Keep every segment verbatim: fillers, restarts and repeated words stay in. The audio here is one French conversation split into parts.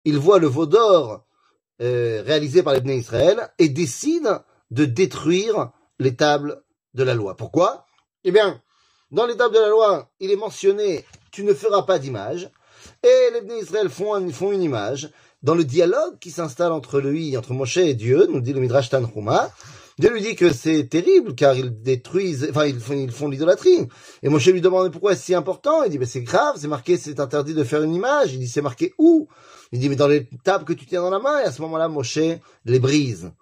il voit le veau d'or euh, réalisé par les Bnei Israël et décide de détruire les tables de la loi. Pourquoi? Eh bien, dans les tables de la loi, il est mentionné « tu ne feras pas d'image » et les Bnei Israël font, un, font une image. Dans le dialogue qui s'installe entre lui, entre Moshe et Dieu, nous dit le Midrash Tanhuma, Dieu lui dit que c'est terrible car ils détruisent, enfin ils font, ils font l'idolâtrie. Et Moshe lui demande pourquoi c'est si important. Il dit ben c'est grave, c'est marqué, c'est interdit de faire une image. Il dit c'est marqué où? Il dit mais dans les tables que tu tiens dans la main. Et à ce moment-là, Moshe les brise.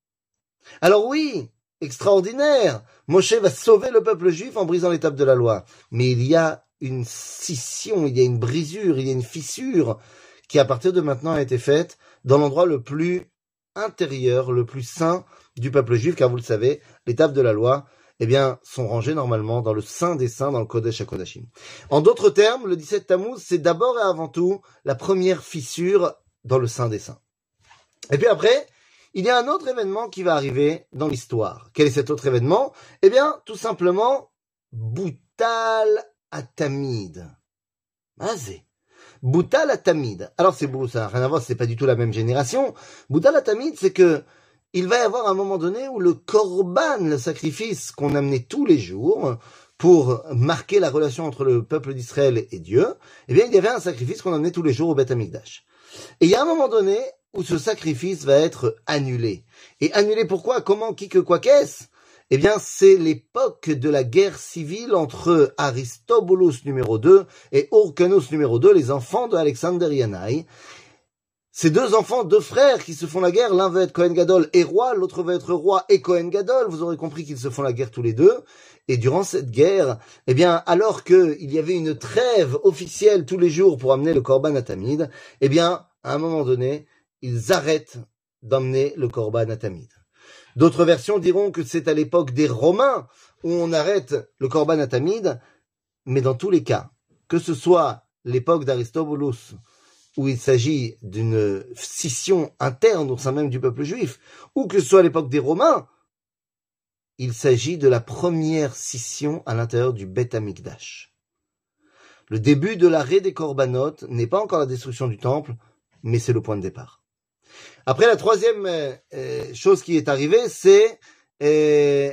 Alors oui, extraordinaire. Moshe va sauver le peuple juif en brisant les tables de la loi. Mais il y a une scission, il y a une brisure, il y a une fissure qui à partir de maintenant a été faite dans l'endroit le plus intérieur, le plus saint du peuple juif, car vous le savez, les tables de la loi, eh bien, sont rangées normalement dans le saint des saints, dans le Kodesh HaKodashim. En d'autres termes, le dix-sept Tammuz, c'est d'abord et avant tout la première fissure dans le saint des saints. Et puis après, il y a un autre événement qui va arriver dans l'histoire. Quel est cet autre événement? Eh bien, tout simplement, Boutal Atamid. Mazé. Boutal Atamid. Alors c'est beau, ça n'a rien à voir, c'est pas du tout la même génération. Boutal Atamid, c'est que il va y avoir un moment donné où le korban, le sacrifice qu'on amenait tous les jours pour marquer la relation entre le peuple d'Israël et Dieu, eh bien il y avait un sacrifice qu'on amenait tous les jours au Beth Amikdash. Et il y a un moment donné où ce sacrifice va être annulé. Et annulé pourquoi? Comment? Qui que quoi qu'est-ce? Eh bien, c'est l'époque de la guerre civile entre Aristobulus numéro deux et Hyrcanus numéro deux, les enfants de Alexander Yanai. Ces deux enfants, deux frères qui se font la guerre, l'un veut être Kohen Gadol et roi, l'autre veut être roi et Kohen Gadol. Vous aurez compris qu'ils se font la guerre tous les deux. Et durant cette guerre, eh bien, alors qu'il y avait une trêve officielle tous les jours pour amener le Korban Atamid, eh bien, à un moment donné, ils arrêtent d'emmener le Korban Atamid. D'autres versions diront que c'est à l'époque des Romains où on arrête le Korban Atamid, mais dans tous les cas, que ce soit l'époque d'Aristobulus, où il s'agit d'une scission interne au sein même du peuple juif, ou que ce soit l'époque des Romains, il s'agit de la première scission à l'intérieur du Beth Amikdash. Le début de l'arrêt des Korbanot n'est pas encore la destruction du temple, mais c'est le point de départ. Après, la troisième euh, chose qui est arrivée, c'est euh,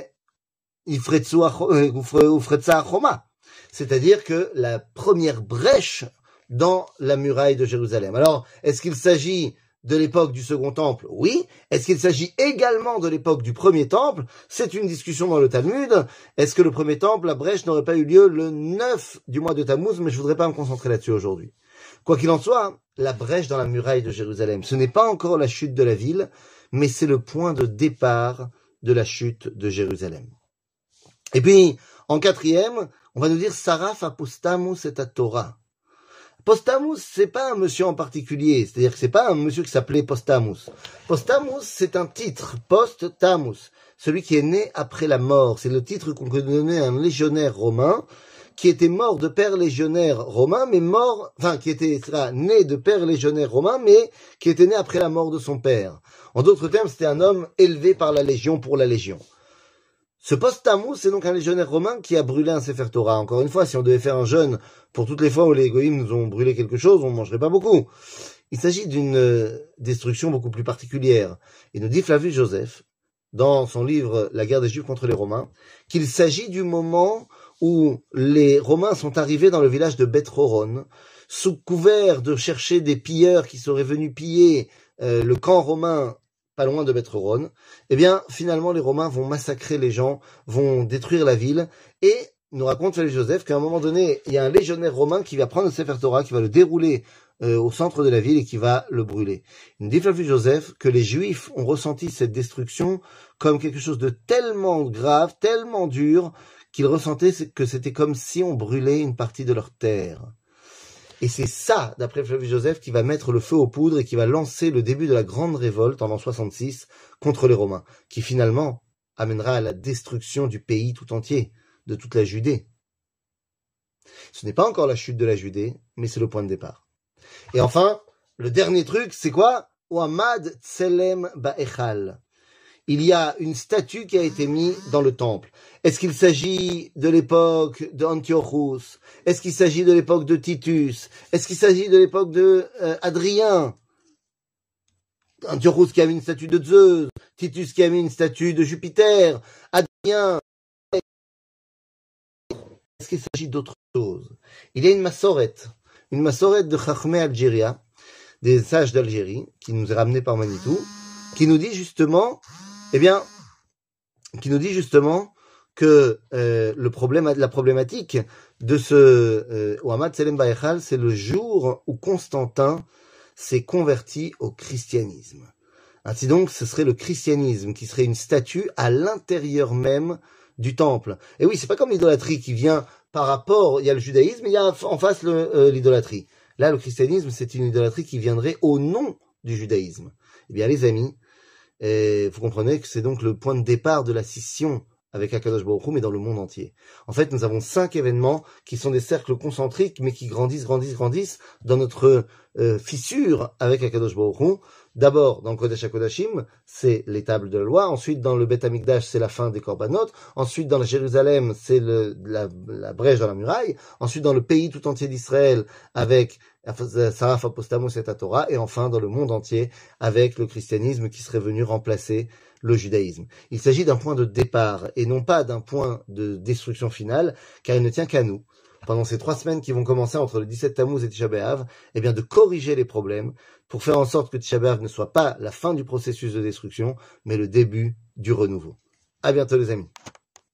Ufretza Choma, c'est-à-dire que la première brèche dans la muraille de Jérusalem. Alors, est-ce qu'il s'agit de l'époque du second temple? Oui. Est-ce qu'il s'agit également de l'époque du premier temple? C'est une discussion dans le Talmud. Est-ce que le premier temple, la brèche, n'aurait pas eu lieu le neuf du mois de Tammuz? Mais je voudrais pas me concentrer là-dessus aujourd'hui. Quoi qu'il en soit, la brèche dans la muraille de Jérusalem, ce n'est pas encore la chute de la ville, mais c'est le point de départ de la chute de Jérusalem. Et puis, en quatrième, on va nous dire Saraf apostamus et à Torah. Postamus, c'est pas un monsieur en particulier, c'est-à-dire que c'est pas un monsieur qui s'appelait Postamus. Postamus, c'est un titre, post-tamus, celui qui est né après la mort. C'est le titre qu'on peut donner à un légionnaire romain qui était mort de père légionnaire romain, mais mort, enfin, qui était là, né de père légionnaire romain, mais qui était né après la mort de son père. En d'autres termes, c'était un homme élevé par la légion pour la légion. Ce Postamus, c'est donc un légionnaire romain qui a brûlé un Sefer Torah. Encore une fois, si on devait faire un jeûne pour toutes les fois où les Goïms nous ont brûlé quelque chose, on ne mangerait pas beaucoup. Il s'agit d'une destruction beaucoup plus particulière. Il nous dit Flavius Joseph, dans son livre La guerre des Juifs contre les Romains, qu'il s'agit du moment où les Romains sont arrivés dans le village de Beth Horon, sous couvert de chercher des pilleurs qui seraient venus piller euh, le camp romain pas loin de Beth Horon, eh bien, finalement, les Romains vont massacrer les gens, vont détruire la ville, et nous raconte Flavius Joseph qu'à un moment donné, il y a un légionnaire romain qui va prendre le Sefer Torah, qui va le dérouler euh, au centre de la ville et qui va le brûler. Il nous dit Flavius Joseph que les Juifs ont ressenti cette destruction comme quelque chose de tellement grave, tellement dur, qu'ils ressentaient que c'était comme si on brûlait une partie de leur terre. Et c'est ça, d'après Flavius Joseph, qui va mettre le feu aux poudres et qui va lancer le début de la grande révolte en l'an soixante-six contre les Romains, qui finalement amènera à la destruction du pays tout entier, de toute la Judée. Ce n'est pas encore la chute de la Judée, mais c'est le point de départ. Et enfin, le dernier truc, c'est quoi? Ohamad Tselem Ba'echal. Il y a une statue qui a été mise dans le temple. Est-ce qu'il s'agit de l'époque d'Antiochus? Est-ce qu'il s'agit de l'époque de Titus? Est-ce qu'il s'agit de l'époque de euh, Adrien? Antiochus qui a mis une statue de Zeus, Titus qui a mis une statue de Jupiter, Adrien. Est-ce qu'il s'agit d'autre chose? Il y a une massorette, une massorette de Chachmé Algéria, des sages d'Algérie, qui nous est ramenée par Manitou, qui nous dit justement, eh bien, qui nous dit justement que euh, le problème, la problématique de ce euh, Ouhamad Selem Baechal, c'est le jour où Constantin s'est converti au christianisme. Ainsi donc, ce serait le christianisme qui serait une statue à l'intérieur même du temple. Et oui, c'est pas comme l'idolâtrie qui vient par rapport, il y a le judaïsme, il y a en face le, euh, l'idolâtrie. Là, le christianisme, c'est une idolâtrie qui viendrait au nom du judaïsme. Eh bien, les amis, eh, vous comprenez que c'est donc le point de départ de la scission avec Akadosh Baruch Hu, mais dans le monde entier. En fait, nous avons cinq événements qui sont des cercles concentriques, mais qui grandissent, grandissent, grandissent dans notre euh, fissure avec Akadosh Baruch Hu. D'abord, dans le Kodesh HaKodashim, c'est les tables de la loi. Ensuite, dans le Beth Amikdash, c'est la fin des Korbanot. Ensuite, dans la Jérusalem, c'est le, la, la brèche dans la muraille. Ensuite, dans le pays tout entier d'Israël, avec Saraf Apostamos et Torah. Et enfin, dans le monde entier, avec le christianisme qui serait venu remplacer le judaïsme. Il s'agit d'un point de départ et non pas d'un point de destruction finale, car il ne tient qu'à nous, pendant ces trois semaines qui vont commencer entre le dix-sept Tammuz et Tisha B'Av, eh bien de corriger les problèmes pour faire en sorte que Tisha B'Av ne soit pas la fin du processus de destruction, mais le début du renouveau. À bientôt les amis.